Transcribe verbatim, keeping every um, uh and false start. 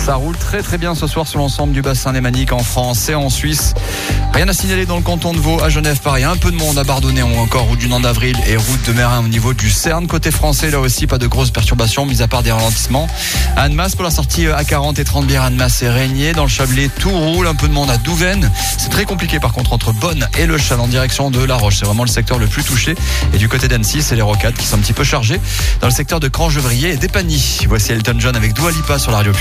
Ça roule très très bien ce soir sur l'ensemble du bassin lémanique en France et en Suisse. Rien à signaler dans le canton de Vaud, à Genève, pareil, un peu de monde à Bardonnay ou encore route du Nant d'Avril et route de Mérin au niveau du Cerne. Côté français, là aussi, pas de grosses perturbations, mis à part des ralentissements. À Annemasse, pour la sortie A quarante et trente bières, Annemasse et Régnier. Dans le Chablais, tout roule, un peu de monde à Douvaine. C'est très compliqué par contre entre Bonne et Le Châle en direction de La Roche. C'est vraiment le secteur le plus touché. Et du côté d'Annecy, c'est les rocades qui sont un petit peu chargées. Dans le secteur de Crangevrier et d'Épagny. Voici Elton John avec Dua Lipa sur la radio.